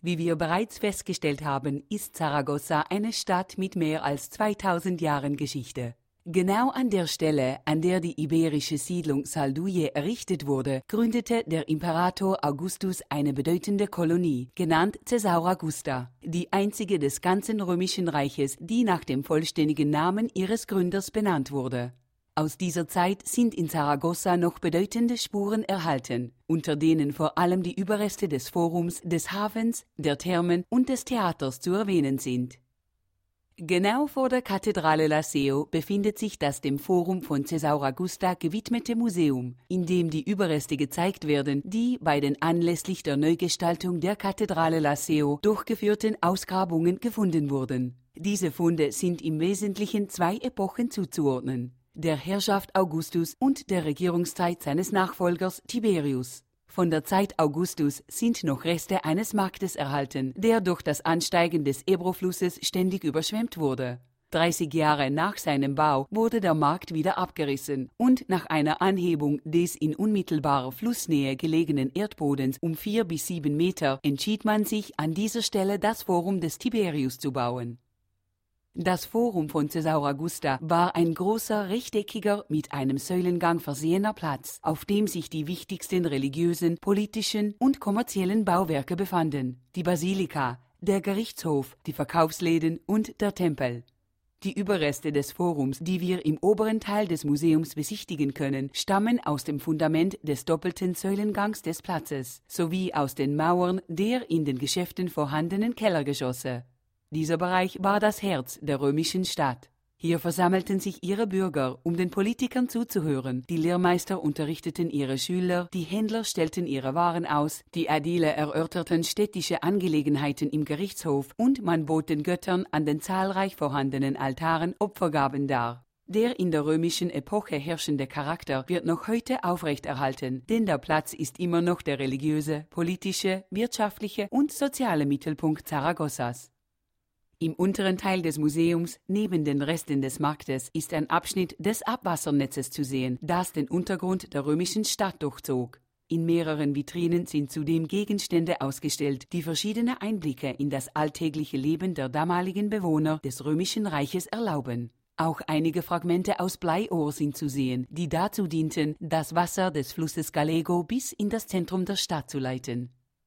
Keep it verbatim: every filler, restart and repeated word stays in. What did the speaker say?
Wie wir bereits festgestellt haben, ist Zaragoza eine Stadt mit mehr als zweitausend Jahren Geschichte. Genau an der Stelle, an der die iberische Siedlung Salduye errichtet wurde, gründete der Imperator Augustus eine bedeutende Kolonie, genannt Caesaur Augusta, die einzige des ganzen Römischen Reiches, die nach dem vollständigen Namen ihres Gründers benannt wurde. Aus dieser Zeit sind in Zaragoza noch bedeutende Spuren erhalten, unter denen vor allem die Überreste des Forums, des Hafens, der Thermen und des Theaters zu erwähnen sind. Genau vor der Kathedrale Laseo befindet sich das dem Forum von Caesaur Augusta gewidmete Museum, in dem die Überreste gezeigt werden, die bei den anlässlich der Neugestaltung der Kathedrale Laseo durchgeführten Ausgrabungen gefunden wurden. Diese Funde sind im Wesentlichen zwei Epochen zuzuordnen: der Herrschaft Augustus und der Regierungszeit seines Nachfolgers Tiberius. Von der Zeit Augustus sind noch Reste eines Marktes erhalten, der durch das Ansteigen des Ebro-Flusses ständig überschwemmt wurde. dreißig Jahre nach seinem Bau wurde der Markt wieder abgerissen und nach einer Anhebung des in unmittelbarer Flussnähe gelegenen Erdbodens um vier bis sieben Meter entschied man sich, an dieser Stelle das Forum des Tiberius zu bauen. Das Forum von Caesaur Augusta war ein großer, rechteckiger, mit einem Säulengang versehener Platz, auf dem sich die wichtigsten religiösen, politischen und kommerziellen Bauwerke befanden: die Basilika, der Gerichtshof, die Verkaufsläden und der Tempel. Die Überreste des Forums, die wir im oberen Teil des Museums besichtigen können, stammen aus dem Fundament des doppelten Säulengangs des Platzes sowie aus den Mauern der in den Geschäften vorhandenen Kellergeschosse. Dieser Bereich war das Herz der römischen Stadt. Hier versammelten sich ihre Bürger, um den Politikern zuzuhören. Die Lehrmeister unterrichteten ihre Schüler, die Händler stellten ihre Waren aus, die Ädile erörterten städtische Angelegenheiten im Gerichtshof und man bot den Göttern an den zahlreich vorhandenen Altaren Opfergaben dar. Der in der römischen Epoche herrschende Charakter wird noch heute aufrechterhalten, denn der Platz ist immer noch der religiöse, politische, wirtschaftliche und soziale Mittelpunkt Zaragozas. Im unteren Teil des Museums, neben den Resten des Marktes, ist ein Abschnitt des Abwassernetzes zu sehen, das den Untergrund der römischen Stadt durchzog. In mehreren Vitrinen sind zudem Gegenstände ausgestellt, die verschiedene Einblicke in das alltägliche Leben der damaligen Bewohner des Römischen Reiches erlauben. Auch einige Fragmente aus Bleiohr sind zu sehen, die dazu dienten, das Wasser des Flusses Gallego bis in das Zentrum der Stadt zu leiten.